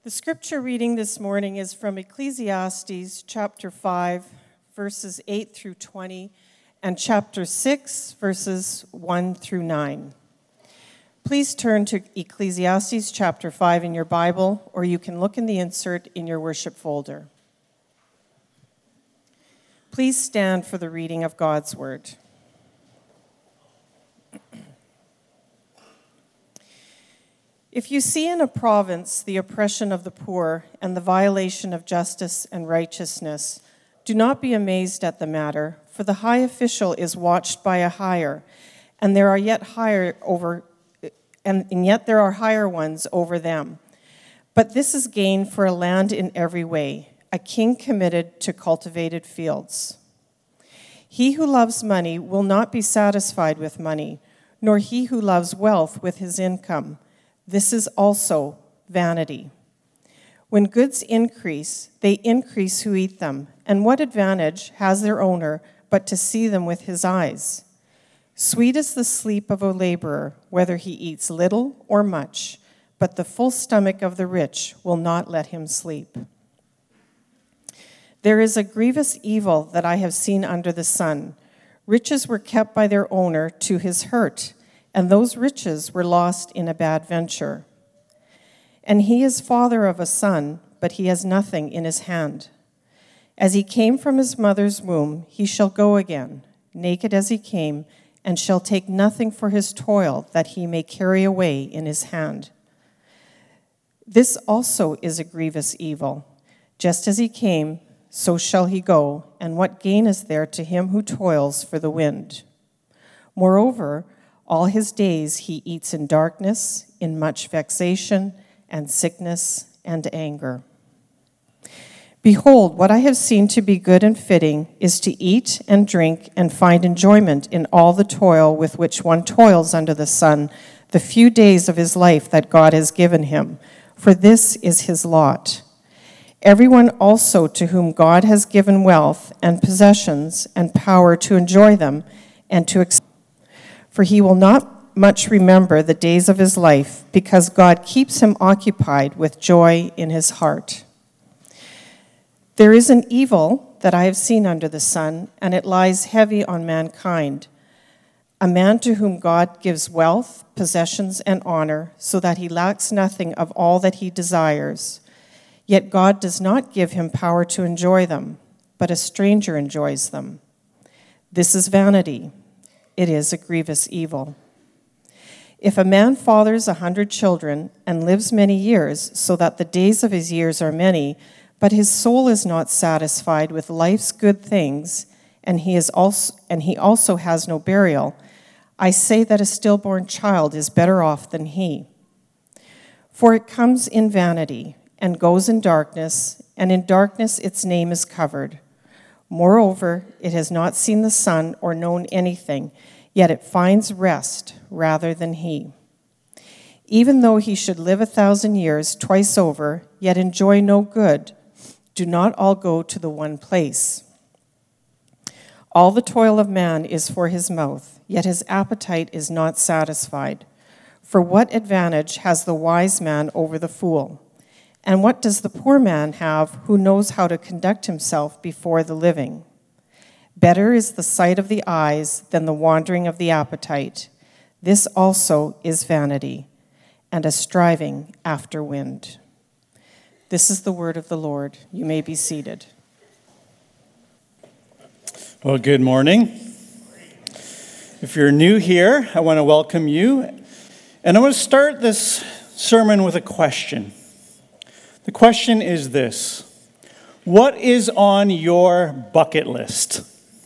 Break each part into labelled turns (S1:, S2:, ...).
S1: The scripture reading this morning is from Ecclesiastes chapter 5, verses 8 through 20, and chapter 6, verses 1 through 9. Please turn to Ecclesiastes chapter 5 in your Bible, or you can look in the insert in your worship folder. Please stand for the reading of God's word. If you see in a province the oppression of the poor and the violation of justice and righteousness, do not be amazed at the matter, for the high official is watched by a higher, and yet there are higher ones over them. But this is gain for a land in every way, a king committed to cultivated fields. He who loves money will not be satisfied with money, nor he who loves wealth with his income. This is also vanity. When goods increase, they increase who eat them. And what advantage has their owner but to see them with his eyes? Sweet is the sleep of a laborer, whether he eats little or much, but the full stomach of the rich will not let him sleep. There is a grievous evil that I have seen under the sun. Riches were kept by their owner to his hurt, and those riches were lost in a bad venture. And he is father of a son, but he has nothing in his hand. As he came from his mother's womb, he shall go again, naked as he came, and shall take nothing for his toil that he may carry away in his hand. This also is a grievous evil. Just as he came, so shall he go, and what gain is there to him who toils for the wind? Moreover, all his days he eats in darkness, in much vexation, and sickness, and anger. Behold, what I have seen to be good and fitting is to eat and drink and find enjoyment in all the toil with which one toils under the sun, the few days of his life that God has given him, for this is his lot. Everyone also to whom God has given wealth and possessions and power to enjoy them and to for he will not much remember the days of his life, because God keeps him occupied with joy in his heart. There is an evil that I have seen under the sun, and it lies heavy on mankind. A man to whom God gives wealth, possessions, and honor, so that he lacks nothing of all that he desires. Yet God does not give him power to enjoy them, but a stranger enjoys them. This is vanity. It is a grievous evil. If a man fathers 100 children and lives many years, so that the days of his years are many, but his soul is not satisfied with life's good things, and he also has no burial, I say that a stillborn child is better off than he. For it comes in vanity, and goes in darkness, and in darkness its name is covered. Moreover, it has not seen the sun or known anything, yet it finds rest rather than he. Even though he should live 1,000 years twice over, yet enjoy no good, do not all go to the one place. All the toil of man is for his mouth, yet his appetite is not satisfied. For what advantage has the wise man over the fool? And what does the poor man have who knows how to conduct himself before the living? Better is the sight of the eyes than the wandering of the appetite. This also is vanity, and a striving after wind. This is the word of the Lord. You may be seated.
S2: Well, good morning. If you're new here, I want to welcome you. And I want to start this sermon with a question. The question is this: what is on your bucket list?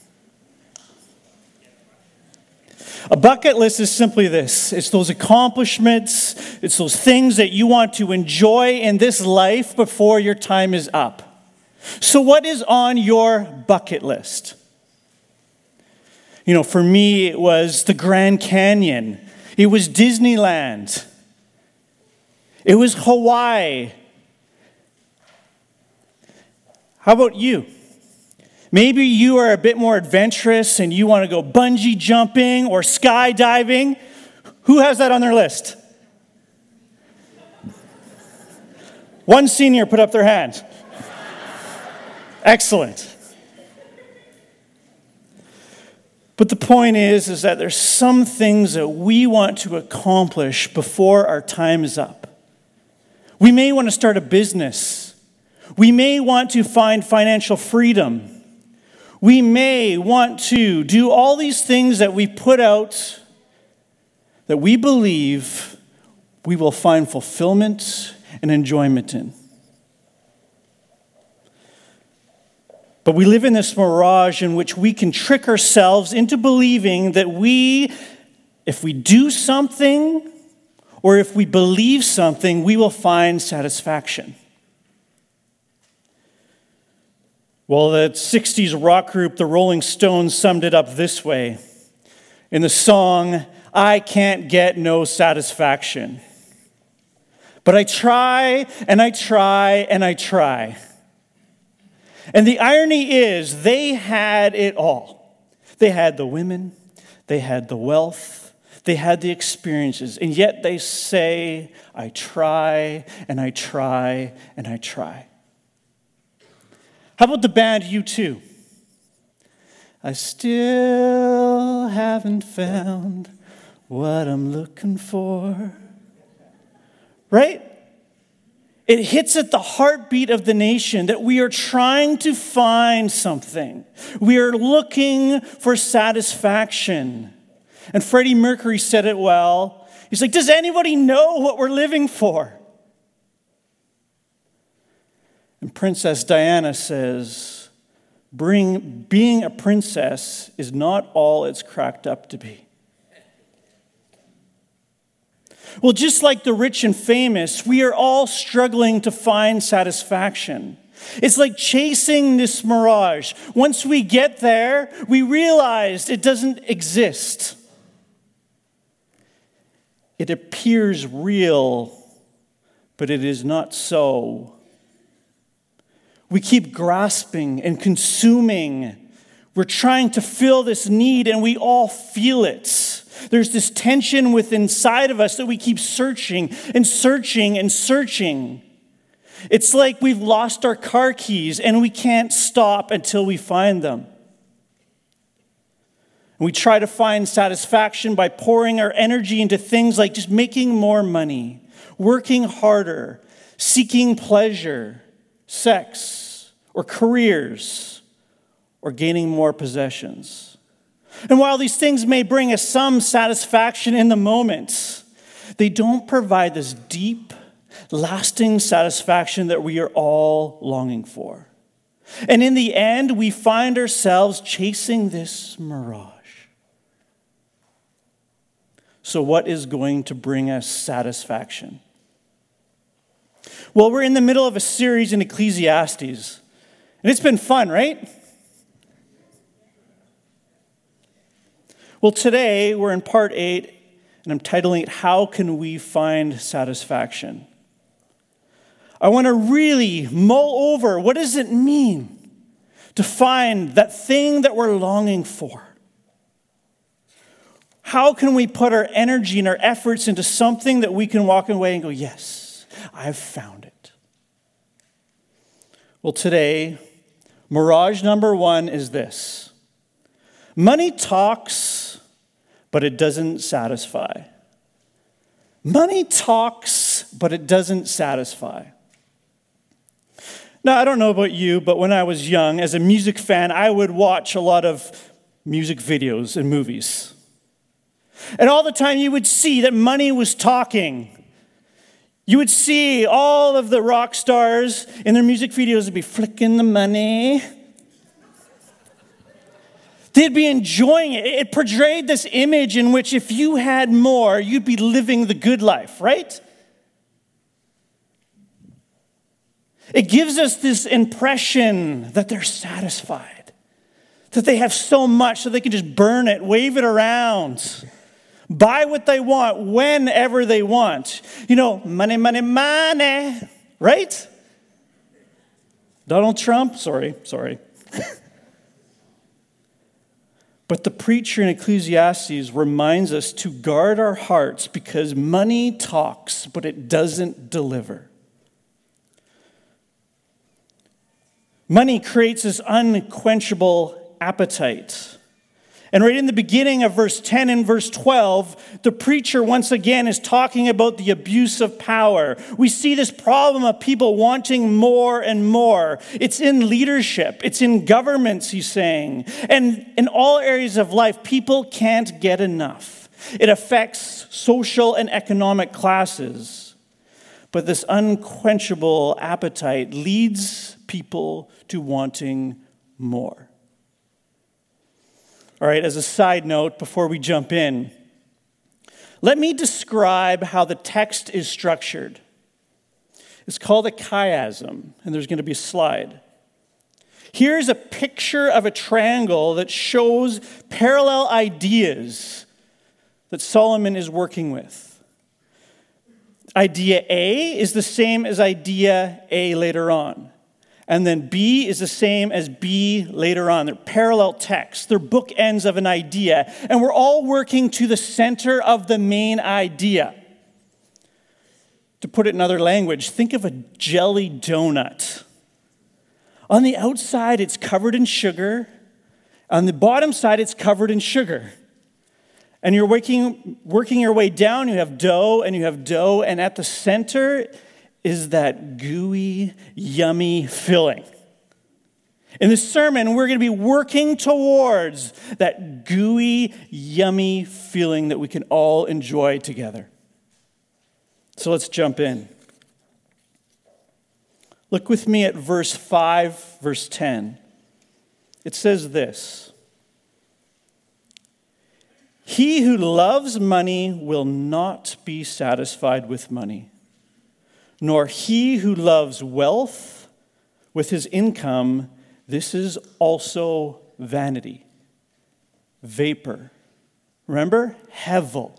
S2: A bucket list is simply this. It's those accomplishments, it's those things that you want to enjoy in this life before your time is up. So what is on your bucket list? You know, for me, it was the Grand Canyon. It was Disneyland. It was Hawaii. How about you? Maybe you are a bit more adventurous and you want to go bungee jumping or skydiving. Who has that on their list? One senior put up their hand. Excellent. But the point is that there's some things that we want to accomplish before our time is up. We may want to start a business. We may want to find financial freedom. We may want to do all these things that we put out that we believe we will find fulfillment and enjoyment in. But we live in this mirage in which we can trick ourselves into believing that if we do something or if we believe something, we will find satisfaction. Well, the 60s rock group, the Rolling Stones, summed it up this way in the song, "I Can't Get No Satisfaction. But I try, and I try, and I try." And the irony is, they had it all. They had the women, they had the wealth, they had the experiences, and yet they say, "I try, and I try, and I try." How about the band U2? I still haven't found what I'm looking for. Right? It hits at the heartbeat of the nation that we are trying to find something. We are looking for satisfaction. And Freddie Mercury said it well. He's like, does anybody know what we're living for? And Princess Diana says, being a princess is not all it's cracked up to be. Well, just like the rich and famous, we are all struggling to find satisfaction. It's like chasing this mirage. Once we get there, we realize it doesn't exist. It appears real, but it is not so. We keep grasping and consuming. We're trying to fill this need, and we all feel it. There's this tension within inside of us that we keep searching and searching and searching. It's like we've lost our car keys and we can't stop until we find them. And we try to find satisfaction by pouring our energy into things like just making more money, working harder, seeking pleasure, sex, or careers, or gaining more possessions. And while these things may bring us some satisfaction in the moment, they don't provide this deep, lasting satisfaction that we are all longing for. And in the end, we find ourselves chasing this mirage. So what is going to bring us satisfaction? Well, we're in the middle of a series in Ecclesiastes. And it's been fun, right? Well, today we're in part 8, and I'm titling it, How Can We Find Satisfaction? I want to really mull over, what does it mean to find that thing that we're longing for? How can we put our energy and our efforts into something that we can walk away and go, yes, I've found it? Well, today, mirage number 1 is this. Money talks, but it doesn't satisfy. Money talks, but it doesn't satisfy. Now, I don't know about you, but when I was young, as a music fan, I would watch a lot of music videos and movies. And all the time you would see that money was talking. You would see all of the rock stars in their music videos would be flicking the money. They'd be enjoying it. It portrayed this image in which if you had more, you'd be living the good life, right? It gives us this impression that they're satisfied, that they have so much so they can just burn it, wave it around, buy what they want whenever they want. You know, money, money, money, right? Donald Trump, sorry. But the preacher in Ecclesiastes reminds us to guard our hearts because money talks, but it doesn't deliver. Money creates this unquenchable appetite. And right in the beginning of verse 10 and verse 12, the preacher once again is talking about the abuse of power. We see this problem of people wanting more and more. It's in leadership. It's in governments, he's saying. And in all areas of life, people can't get enough. It affects social and economic classes. But this unquenchable appetite leads people to wanting more. All right, as a side note, before we jump in, let me describe how the text is structured. It's called a chiasm, and there's going to be a slide. Here's a picture of a triangle that shows parallel ideas that Solomon is working with. Idea A is the same as idea A later on. And then B is the same as B later on. They're parallel texts. They're bookends of an idea. And we're all working to the center of the main idea. To put it in other language, think of a jelly donut. On the outside, it's covered in sugar. On the bottom side, it's covered in sugar. And you're working your way down. You have dough, and at the center is that gooey, yummy filling. In this sermon, we're going to be working towards that gooey, yummy feeling that we can all enjoy together. So let's jump in. Look with me at verse 5, verse 10. It says this: "He who loves money will not be satisfied with money, nor he who loves wealth with his income. This is also vanity." Vapor. Remember? Hevel.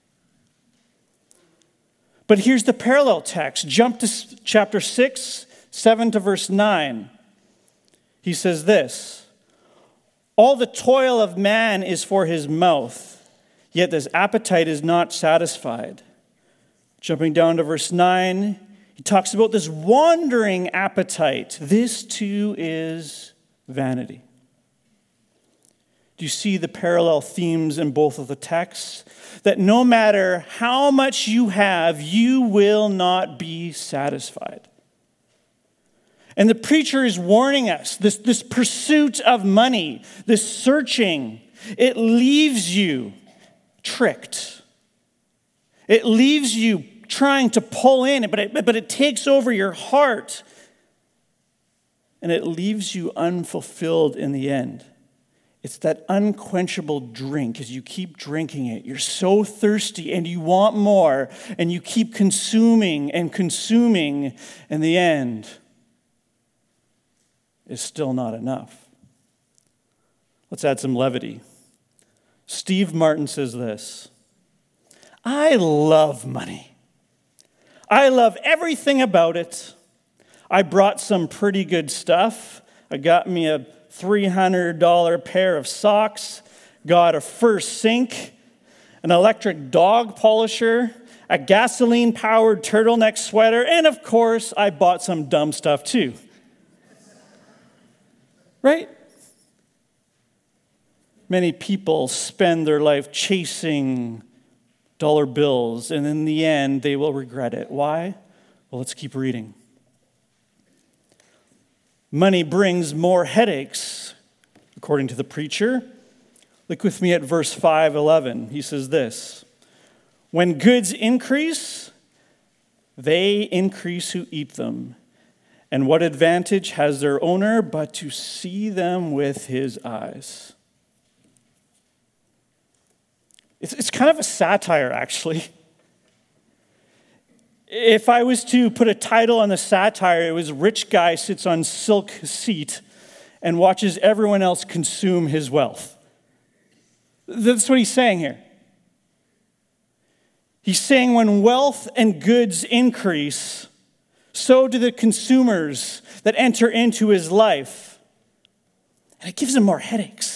S2: But here's the parallel text. Jump to chapter 6, 7 to verse 9. He says this: "All the toil of man is for his mouth, yet his appetite is not satisfied." Jumping down to verse 9, he talks about this wandering appetite. This too is vanity. Do you see the parallel themes in both of the texts? That no matter how much you have, you will not be satisfied. And the preacher is warning us, this pursuit of money, this searching, it leaves you tricked. It leaves you trying to pull in, but it takes over your heart, and it leaves you unfulfilled in the end. It's that unquenchable drink. As you keep drinking it, you're so thirsty and you want more, and you keep consuming, and in the end, it's still not enough. Let's add some levity. Steve Martin says this: "I love money. I love everything about it. I brought some pretty good stuff. I got me a $300 pair of socks, got a first sink, an electric dog polisher, a gasoline-powered turtleneck sweater, and of course, I bought some dumb stuff too." Right? Many people spend their life chasing dollar bills, and in the end, they will regret it. Why? Well, let's keep reading. Money brings more headaches, according to the preacher. Look with me at verse 5:11. He says this: "When goods increase, they increase who eat them. And what advantage has their owner but to see them with his eyes?" It's kind of a satire, actually. If I was to put a title on the satire, it was "Rich Guy Sits on Silk Seat and Watches Everyone Else Consume His Wealth." That's what he's saying here. He's saying when wealth and goods increase, so do the consumers that enter into his life. And it gives him more headaches.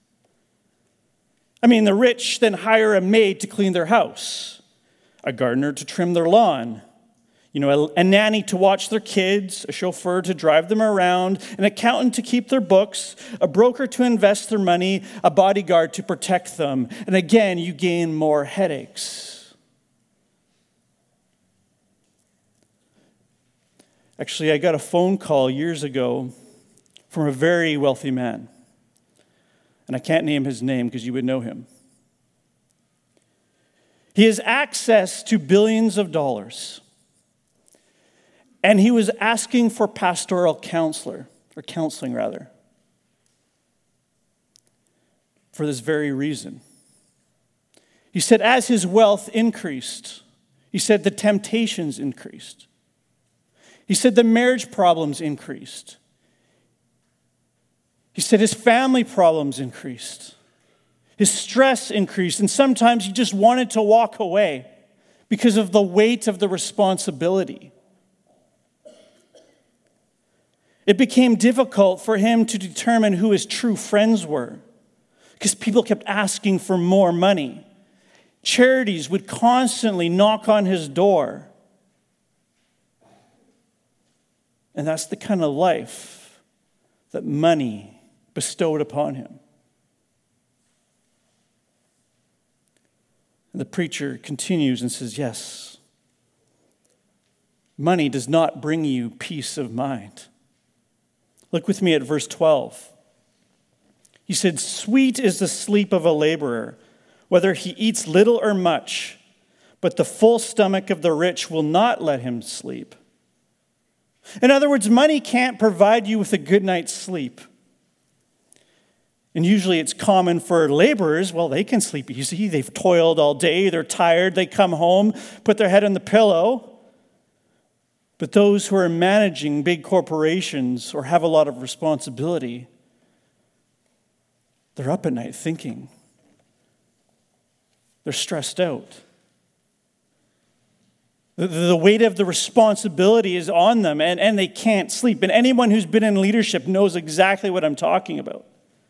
S2: I mean, the rich then hire a maid to clean their house, a gardener to trim their lawn. A nanny to watch their kids, a chauffeur to drive them around, an accountant to keep their books, a broker to invest their money, a bodyguard to protect them. And again, you gain more headaches. Actually, I got a phone call years ago from a very wealthy man. And I can't name his name because you would know him. He has access to billions of dollars. And he was asking for pastoral counseling, for this very reason. He said, as his wealth increased, he said the temptations increased. He said the marriage problems increased. He said his family problems increased. His stress increased, and sometimes he just wanted to walk away because of the weight of the responsibility. It became difficult for him to determine who his true friends were because people kept asking for more money. Charities would constantly knock on his door. And that's the kind of life that money bestowed upon him. And the preacher continues and says, yes, money does not bring you peace of mind. Look with me at verse 12. He said, sweet is the sleep of a laborer, whether he eats little or much, but the full stomach of the rich will not let him sleep. In other words, money can't provide you with a good night's sleep. And usually it's common for laborers, well, they can sleep easy. They've toiled all day, they're tired, they come home, put their head on the pillow. But those who are managing big corporations or have a lot of responsibility, they're up at night thinking. They're stressed out. The weight of the responsibility is on them, and they can't sleep. And anyone who's been in leadership knows exactly what I'm talking about.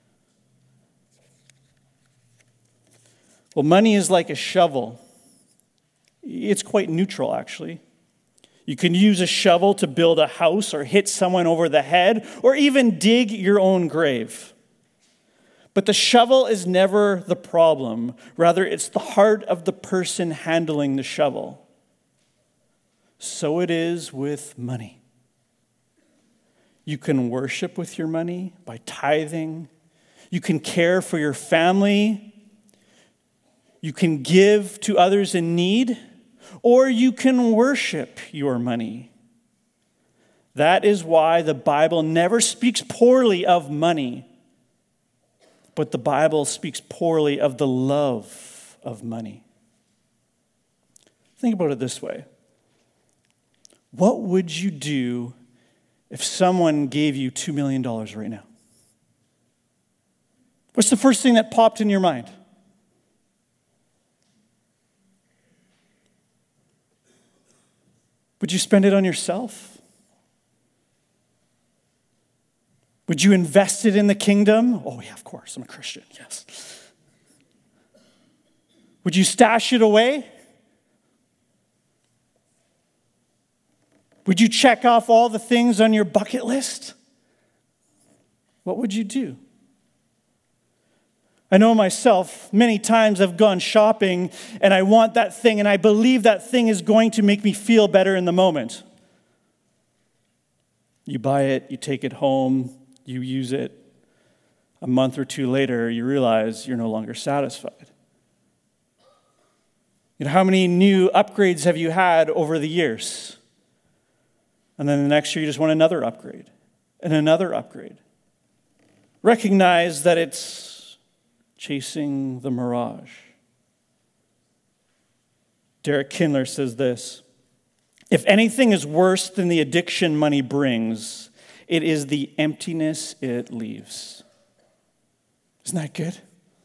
S2: Well, money is like a shovel. It's quite neutral, actually. You can use a shovel to build a house or hit someone over the head or even dig your own grave. But the shovel is never the problem. Rather, it's the heart of the person handling the shovel. So it is with money. You can worship with your money by tithing. You can care for your family. You can give to others in need. Or you can worship your money. That is why the Bible never speaks poorly of money, but the Bible speaks poorly of the love of money. Think about it this way. What would you do if someone gave you $2 million right now? What's the first thing that popped in your mind? Would you spend it on yourself? Would you invest it in the kingdom? Oh, yeah, of course. I'm a Christian, yes. Would you stash it away? Would you check off all the things on your bucket list? What would you do? I know myself, many times I've gone shopping and I want that thing and I believe that thing is going to make me feel better in the moment. You buy it, you take it home, you use it. A month or two later, you realize you're no longer satisfied. How many new upgrades have you had over the years? And then the next year you just want another upgrade and another upgrade. Recognize that it's chasing the mirage. Derek Kindler says this, if anything is worse than the addiction money brings, it is the emptiness it leaves. Isn't that good?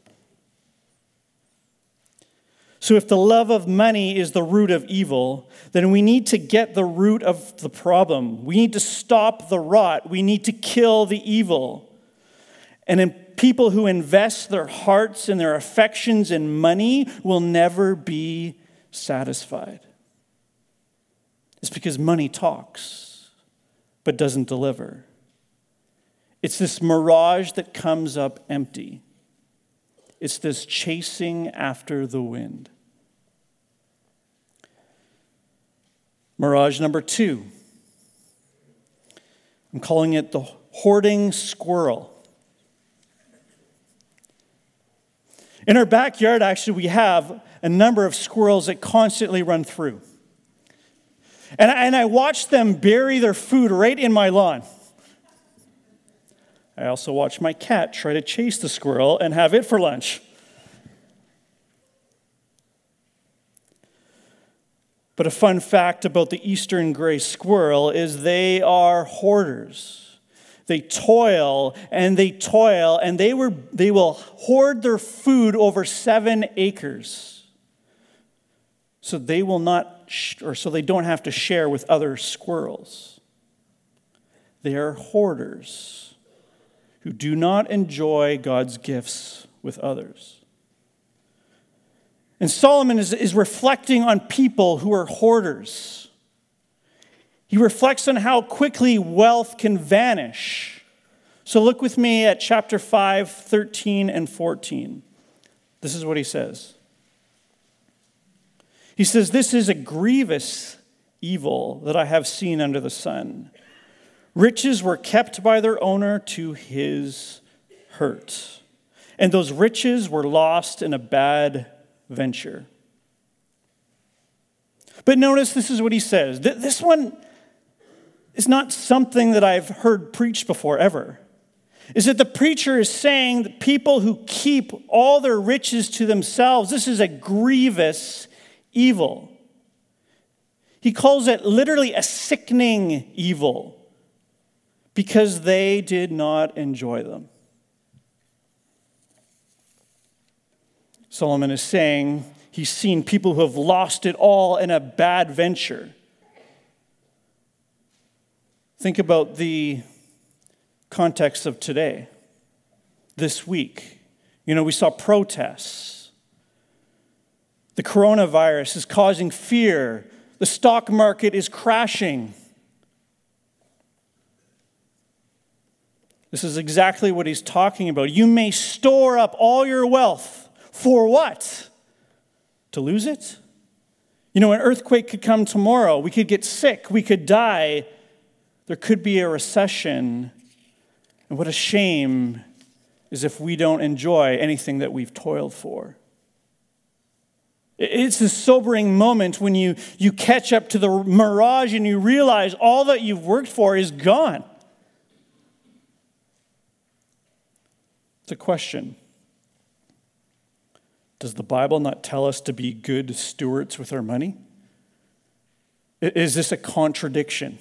S2: So if the love of money is the root of evil, then we need to get the root of the problem. We need to stop the rot. We need to kill the evil. And in people who invest their hearts and their affections in money will never be satisfied. It's because money talks, but doesn't deliver. It's this mirage that comes up empty. It's this chasing after the wind. Mirage number 2. I'm calling it the hoarding squirrel. In our backyard, actually, we have a number of squirrels that constantly run through. And I watch them bury their food right in my lawn. I also watch my cat try to chase the squirrel and have it for lunch. But a fun fact about the eastern gray squirrel is they are hoarders. They toil, and they will hoard their food over 7 acres. So they will not, so they don't have to share with other squirrels. They are hoarders who do not enjoy God's gifts with others. And Solomon is reflecting on people who are hoarders. He reflects on how quickly wealth can vanish. So look with me at chapter 5, 13 and 14. This is what he says. He says, "This is a grievous evil that I have seen under the sun. Riches were kept by their owner to his hurt, and those riches were lost in a bad venture." But notice this is what he says. This one is not something that I've heard preached before ever. Is that the preacher is saying that people who keep all their riches to themselves, this is a grievous evil. He calls it literally a sickening evil because they did not enjoy them. Solomon is saying he's seen people who have lost it all in a bad venture. Think about the context of today, this week. We saw protests. The coronavirus is causing fear. The stock market is crashing. This is exactly what he's talking about. You may store up all your wealth. For what? To lose it? An earthquake could come tomorrow. We could get sick. We could die. There could be a recession. And what a shame is if we don't enjoy anything that we've toiled for. It's a sobering moment when you catch up to the mirage and you realize all that you've worked for is gone. It's a question. Does the Bible not tell us to be good stewards with our money? Is this a contradiction?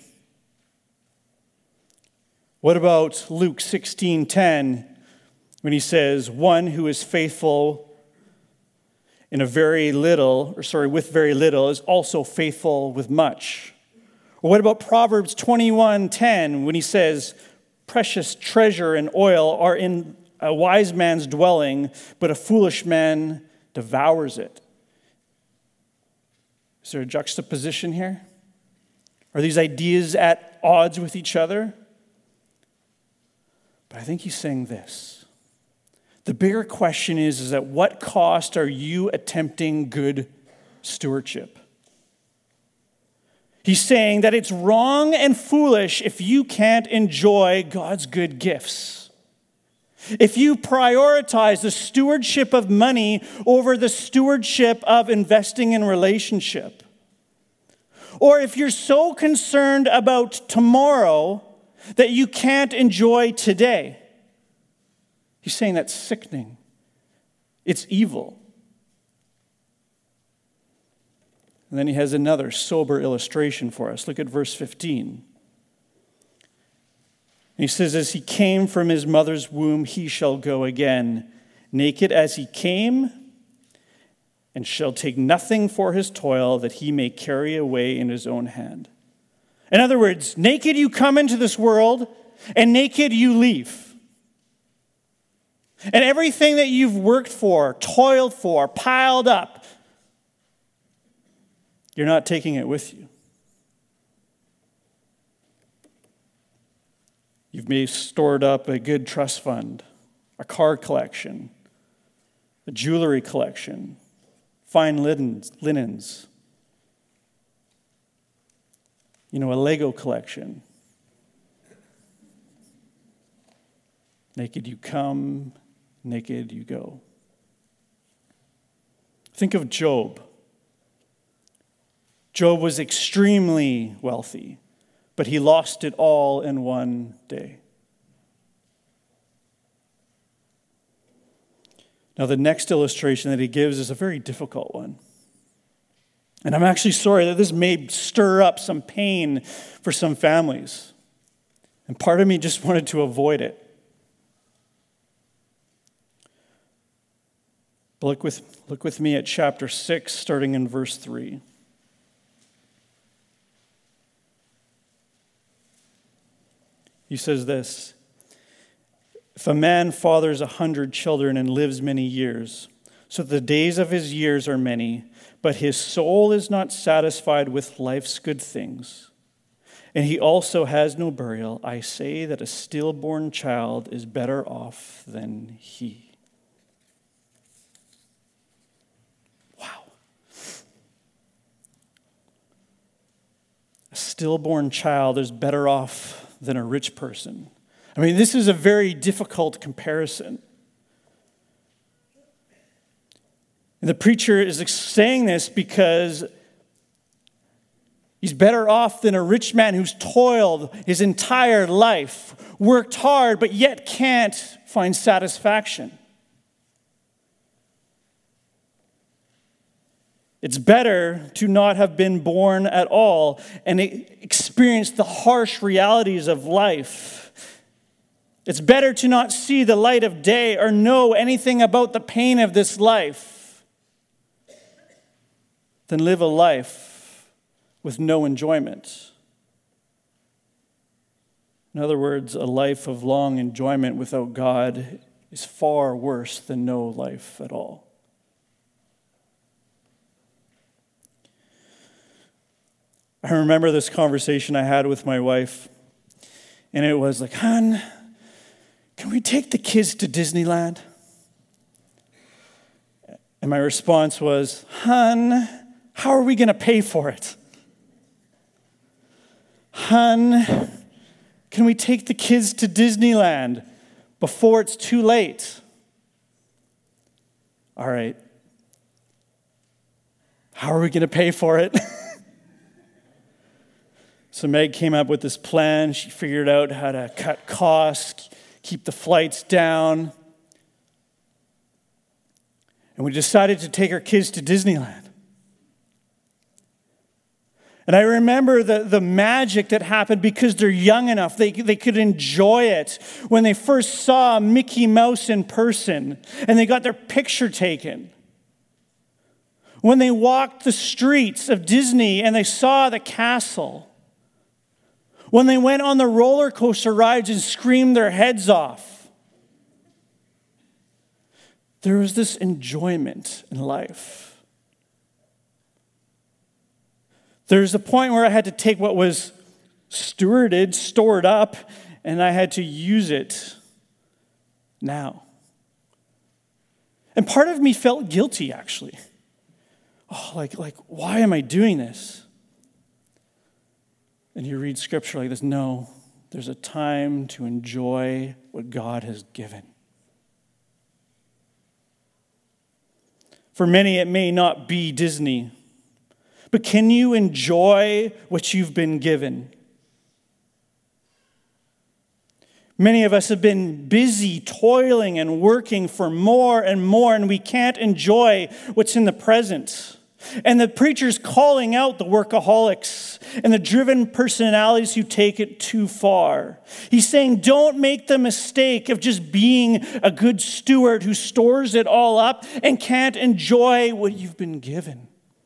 S2: What about Luke 16:10 when he says, "One who is faithful with very little is also faithful with much"? Or what about Proverbs 21:10 when he says, "Precious treasure and oil are in a wise man's dwelling, but a foolish man devours it"? Is there a juxtaposition here? Are these ideas at odds with each other? But I think he's saying this. The bigger question is at what cost are you attempting good stewardship? He's saying that it's wrong and foolish if you can't enjoy God's good gifts. If you prioritize the stewardship of money over the stewardship of investing in relationship. Or if you're so concerned about tomorrow that you can't enjoy today. He's saying that's sickening. It's evil. And then he has another sober illustration for us. Look at verse 15. And he says, "As he came from his mother's womb, he shall go again, naked as he came, and shall take nothing for his toil that he may carry away in his own hand." In other words, naked you come into this world, and naked you leave. And everything that you've worked for, toiled for, piled up, you're not taking it with you. You've maybe stored up a good trust fund, a car collection, a jewelry collection, fine linens, a Lego collection. Naked you come, naked you go. Think of Job. Job was extremely wealthy, but he lost it all in one day. Now, the next illustration that he gives is a very difficult one. And I'm actually sorry that this may stir up some pain for some families. And part of me just wanted to avoid it. But look with me at chapter 6, starting in verse 3. He says this, "If a man fathers 100 children and lives many years, so the days of his years are many, but his soul is not satisfied with life's good things, and he also has no burial, I say that a stillborn child is better off than he." Wow. A stillborn child is better off than a rich person. I mean, this is a very difficult comparison. And the preacher is saying this because he's better off than a rich man who's toiled his entire life, worked hard, but yet can't find satisfaction. It's better to not have been born at all and experience the harsh realities of life. It's better to not see the light of day or know anything about the pain of this life than live a life with no enjoyment. In other words, a life of long enjoyment without God is far worse than no life at all. I remember this conversation I had with my wife, and it was like, "Hon, can we take the kids to Disneyland?" And my response was, "Hon, how are we going to pay for it? Hon, can we take the kids to Disneyland before it's too late?" All right. How are we going to pay for it? So Meg came up with this plan. She figured out how to cut costs, keep the flights down. And we decided to take our kids to Disneyland. And I remember the magic that happened because they're young enough. They could enjoy it when they first saw Mickey Mouse in person and they got their picture taken. When they walked the streets of Disney and they saw the castle. When they went on the roller coaster rides and screamed their heads off. There was this enjoyment in life. There's a point where I had to take what was stewarded, stored up, and I had to use it now. And part of me felt guilty, actually. Oh, like why am I doing this? And you read scripture like this, no, there's a time to enjoy what God has given. For many, it may not be Disney, but can you enjoy what you've been given? Many of us have been busy toiling and working for more, and we can't enjoy what's in the present. And the preacher's calling out the workaholics and the driven personalities who take it too far. He's saying, don't make the mistake of just being a good steward who stores it all up and can't enjoy what you've been given.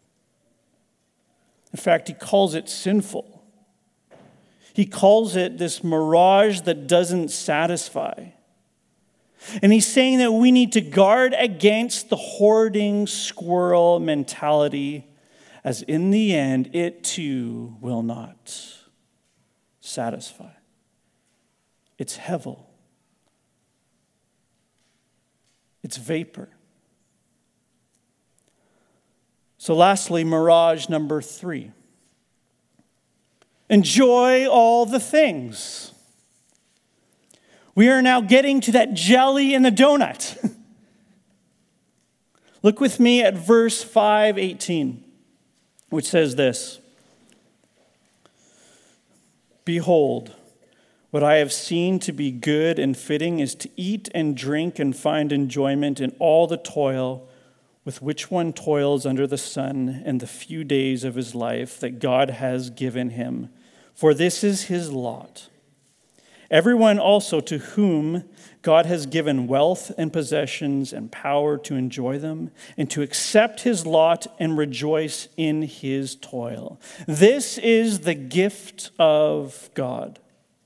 S2: In fact, he calls it sinful. He calls it this mirage that doesn't satisfy. And he's saying that we need to guard against the hoarding squirrel mentality, as in the end, it too will not satisfy. It's hevel. It's vapor. So lastly, mirage number 3. Enjoy all the things. We are now getting to that jelly in the donut. Look with me at verse 5:18, which says this: Behold, what I have seen to be good and fitting is to eat and drink and find enjoyment in all the toil with which one toils under the sun and the few days of his life that God has given him. For this is his lot. Everyone also to whom God has given wealth and possessions and power to enjoy them and to accept his lot and rejoice in his toil. This is the gift of God.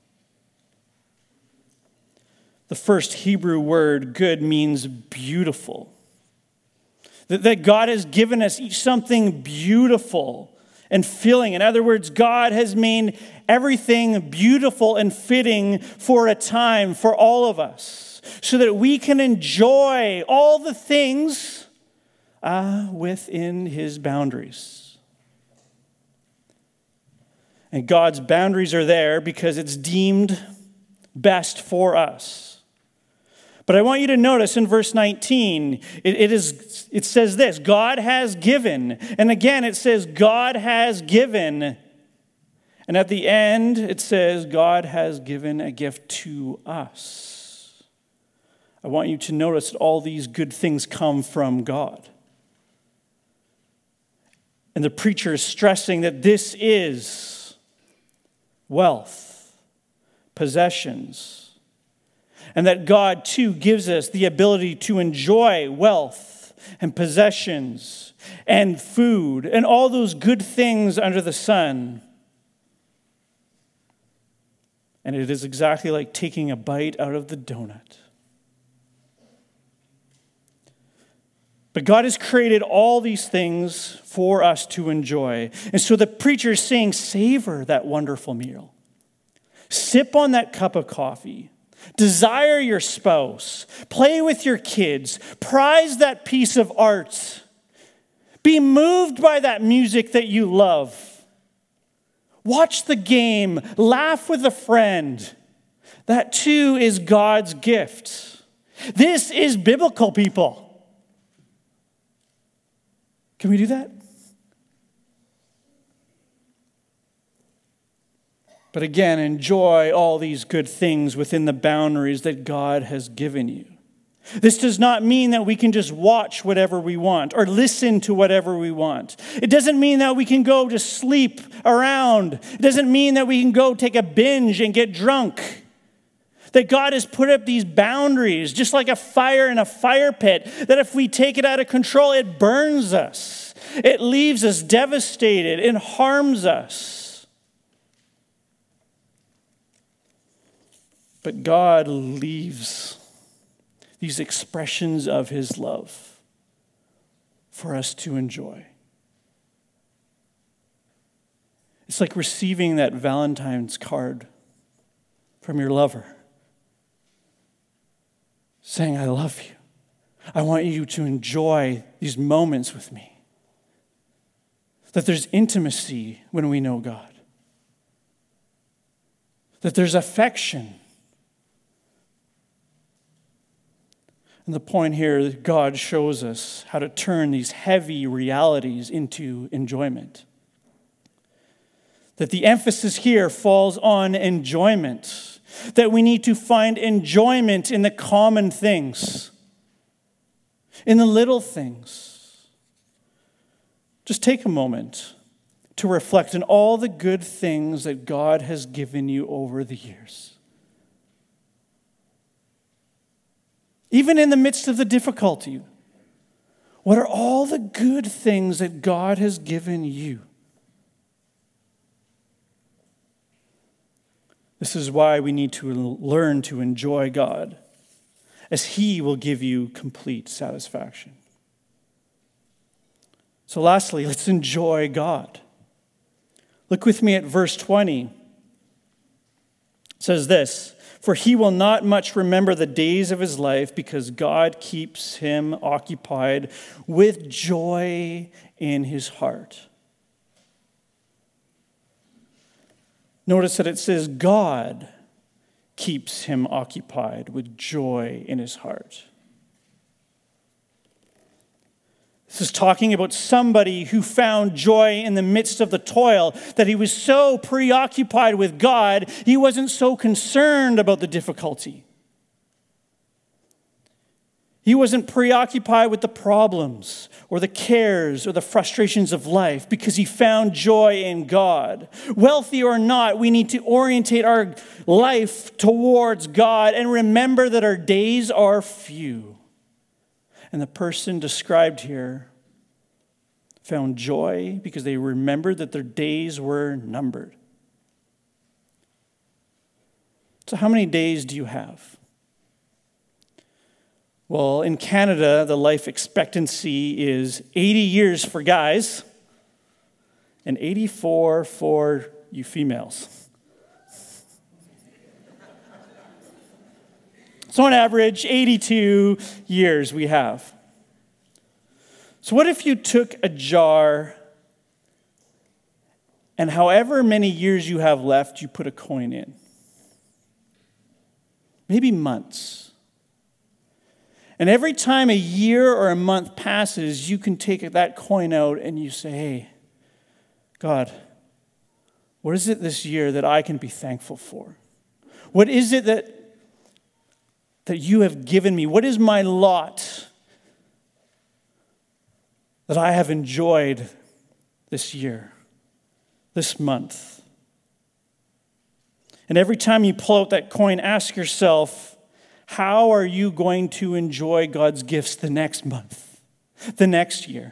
S2: The first Hebrew word, good, means beautiful. That God has given us each something beautiful and filling. In other words, God has made everything beautiful and fitting for a time for all of us, so that we can enjoy all the things within his boundaries. And God's boundaries are there because it's deemed best for us. But I want you to notice in verse 19, it says this: God has given. And again, it says God has given. And at the end, it says God has given a gift to us. I want you to notice that all these good things come from God. And the preacher is stressing that this is wealth, possessions, and that God, too, gives us the ability to enjoy wealth and possessions and food and all those good things under the sun. And it is exactly like taking a bite out of the donut. But God has created all these things for us to enjoy. And so the preacher is saying, savor that wonderful meal. Sip on that cup of coffee. Desire your spouse. Play with your kids. Prize that piece of art. Be moved by that music that you love. Watch the game. Laugh with a friend. That too is God's gift. This is biblical, people. Can we do that? But again, enjoy all these good things within the boundaries that God has given you. This does not mean that we can just watch whatever we want or listen to whatever we want. It doesn't mean that we can go just sleep around. It doesn't mean that we can go take a binge and get drunk. That God has put up these boundaries, just like a fire in a fire pit, that if we take it out of control, it burns us. It leaves us devastated and harms us. But God leaves these expressions of his love for us to enjoy. It's like receiving that Valentine's card from your lover, saying, I love you. I want you to enjoy these moments with me. That there's intimacy when we know God. That there's affection. And the point here is God shows us how to turn these heavy realities into enjoyment. That the emphasis here falls on enjoyment. That we need to find enjoyment in the common things, in the little things. Just take a moment to reflect on all the good things that God has given you over the years. Even in the midst of the difficulty, what are all the good things that God has given you? This is why we need to learn to enjoy God, as he will give you complete satisfaction. So lastly, let's enjoy God. Look with me at verse 20. It says this: For he will not much remember the days of his life, because God keeps him occupied with joy in his heart. Notice that it says God keeps him occupied with joy in his heart. This is talking about somebody who found joy in the midst of the toil, that he was so preoccupied with God, he wasn't so concerned about the difficulty. He wasn't preoccupied with the problems or the cares or the frustrations of life because he found joy in God. Wealthy or not, we need to orientate our life towards God and remember that our days are few. And the person described here found joy because they remembered that their days were numbered. So how many days do you have? Well, in Canada, the life expectancy is 80 years for guys and 84 for you females. So on average, 82 years we have. So what if you took a jar and however many years you have left, you put a coin in? Maybe months. And every time a year or a month passes, you can take that coin out and you say, hey, God, what is it this year that I can be thankful for? What is it that you have given me? What is my lot that I have enjoyed this year, this month? And every time you pull out that coin, ask yourself, how are you going to enjoy God's gifts the next month, the next year?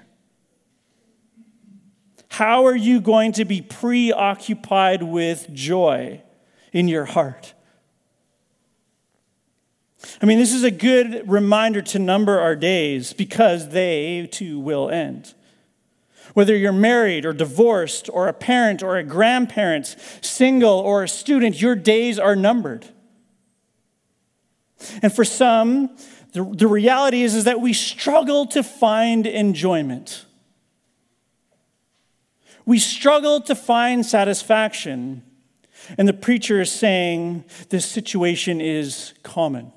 S2: How are you going to be preoccupied with joy in your heart? I mean, this is a good reminder to number our days because they too will end. Whether you're married or divorced or a parent or a grandparent, single or a student, your days are numbered. And for some, the reality is that we struggle to find enjoyment. We struggle to find satisfaction. And the preacher is saying this situation is common.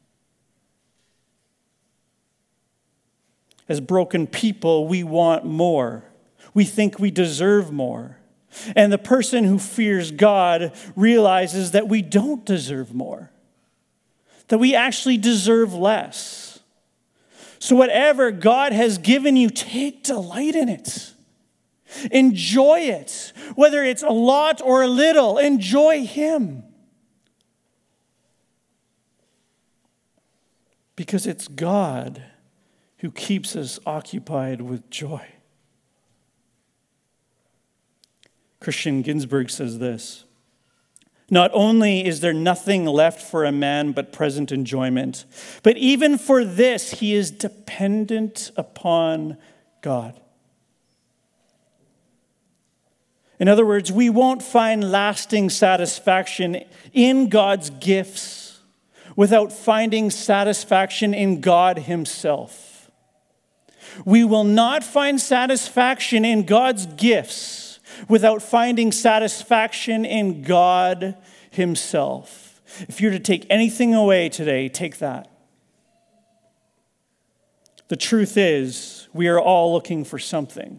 S2: As broken people, we want more. We think we deserve more. And the person who fears God realizes that we don't deserve more, that we actually deserve less. So whatever God has given you, take delight in it. Enjoy it. Whether it's a lot or a little, enjoy Him. Because it's God who keeps us occupied with joy. Christian Ginsburg says this: not only is there nothing left for a man but present enjoyment, but even for this he is dependent upon God. In other words, we won't find lasting satisfaction in God's gifts without finding satisfaction in God Himself. We will not find satisfaction in God's gifts without finding satisfaction in God Himself. If you're to take anything away today, take that. The truth is, we are all looking for something.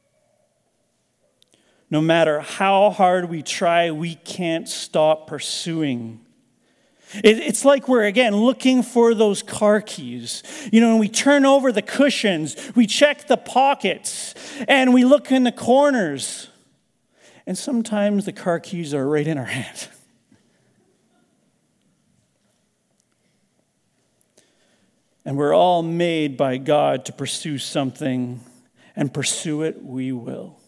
S2: No matter how hard we try, we can't stop pursuing. It's like we're, again, looking for those car keys. You know, when we turn over the cushions, we check the pockets, and we look in the corners. And sometimes the car keys are right in our hand. And we're all made by God to pursue something, and pursue it we will.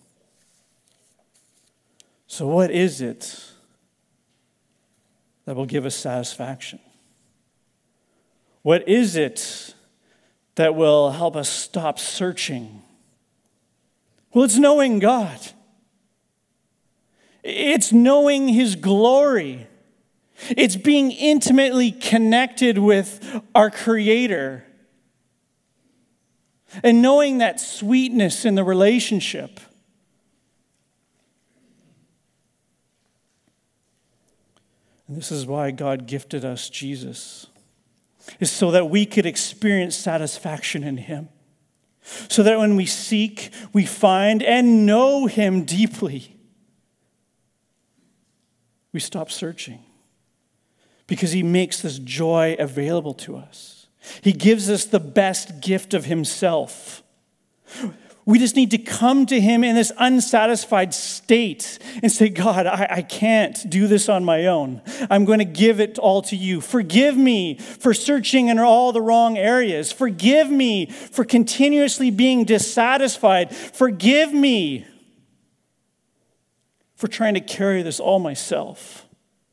S2: So what is it that will give us satisfaction? What is it that will help us stop searching? Well, it's knowing God. It's knowing His glory. It's being intimately connected with our Creator and knowing that sweetness in the relationship. And this is why God gifted us Jesus, is so that we could experience satisfaction in Him. So that when we seek, we find and know Him deeply, we stop searching because He makes this joy available to us. He gives us the best gift of Himself. We just need to come to Him in this unsatisfied state and say, God, I can't do this on my own. I'm going to give it all to You. Forgive me for searching in all the wrong areas. Forgive me for continuously being dissatisfied. Forgive me for trying to carry this all myself.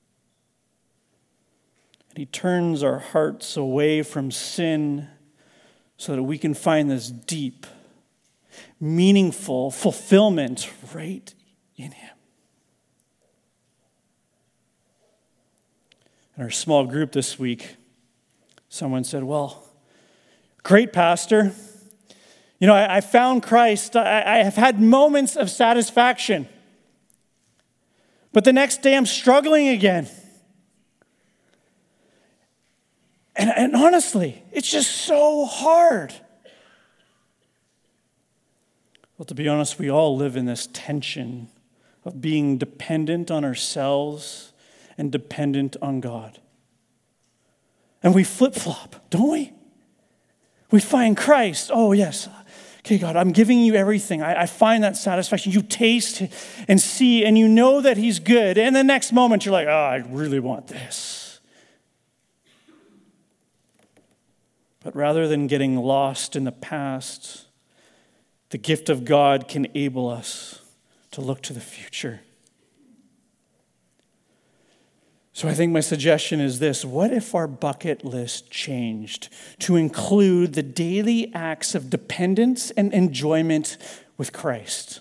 S2: And He turns our hearts away from sin so that we can find this deep, meaningful fulfillment right in Him. In our small group this week, someone said, well, great, Pastor. I found Christ. I have had moments of satisfaction. But the next day I'm struggling again. And honestly, it's just so hard. Well, to be honest, we all live in this tension of being dependent on ourselves and dependent on God. And we flip-flop, don't we? We find Christ. Oh, yes. Okay, God, I'm giving You everything. I find that satisfaction. You taste and see, and you know that He's good. And the next moment, you're like, oh, I really want this. But rather than getting lost in the past, the gift of God can enable us to look to the future. So I think my suggestion is this: what if our bucket list changed to include the daily acts of dependence and enjoyment with Christ?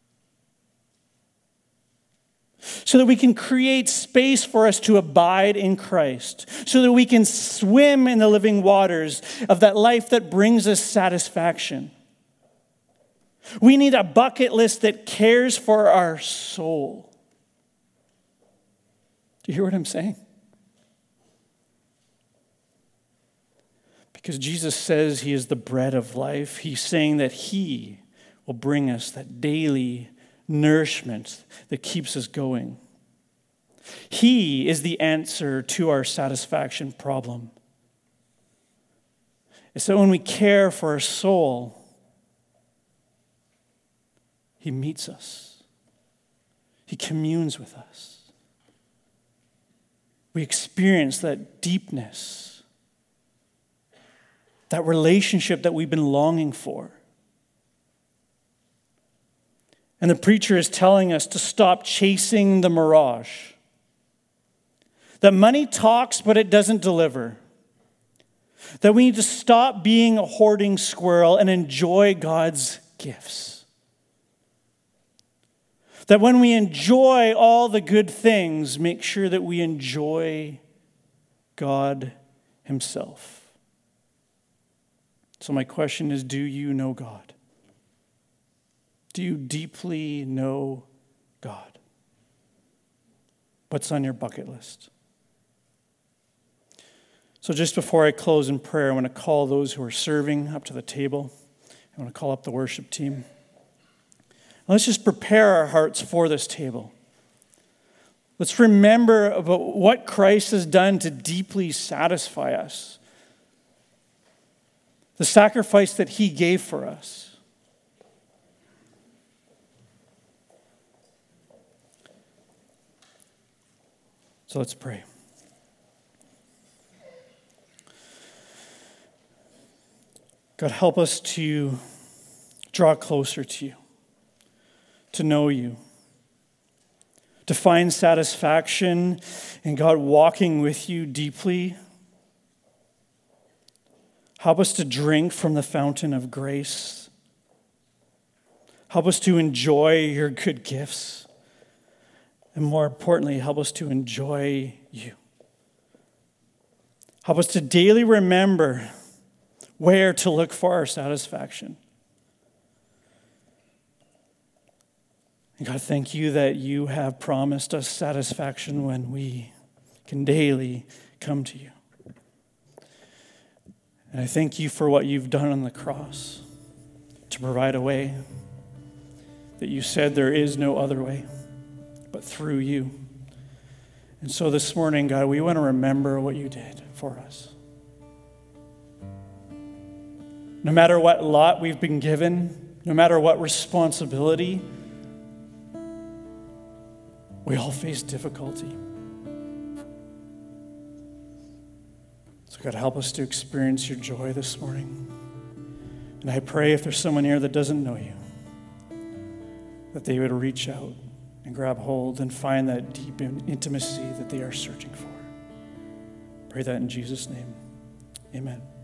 S2: So that we can create space for us to abide in Christ. So that we can swim in the living waters of that life that brings us satisfaction. We need a bucket list that cares for our soul. Do you hear what I'm saying? Because Jesus says He is the bread of life. He's saying that He will bring us that daily nourishment that keeps us going. He is the answer to our satisfaction problem. And so when we care for our soul, He meets us. He communes with us. We experience that deepness, that relationship that we've been longing for. And the preacher is telling us to stop chasing the mirage. That money talks, but it doesn't deliver. That we need to stop being a hoarding squirrel and enjoy God's gifts. That when we enjoy all the good things, make sure that we enjoy God Himself. So my question is, do you know God? Do you deeply know God? What's on your bucket list? So just before I close in prayer, I want to call those who are serving up to the table. I want to call up the worship team. Let's just prepare our hearts for this table. Let's remember about what Christ has done to deeply satisfy us. The sacrifice that He gave for us. So let's pray. God, help us to draw closer to You, to know You, to find satisfaction in God walking with You deeply. Help us to drink from the fountain of grace. Help us to enjoy Your good gifts. And more importantly, help us to enjoy You. Help us to daily remember where to look for our satisfaction. And God, thank you that you have promised us satisfaction when we can daily come to you. And I thank you for what you've done on the cross to provide a way, that you said there is no other way but through you. And so this morning, God, we want to remember what you did for us. No matter what lot we've been given, no matter what responsibility, we all face difficulty. So God, help us to experience your joy this morning. And I pray if there's someone here that doesn't know you, that they would reach out and grab hold and find that deep intimacy that they are searching for. Pray that in Jesus' name. Amen.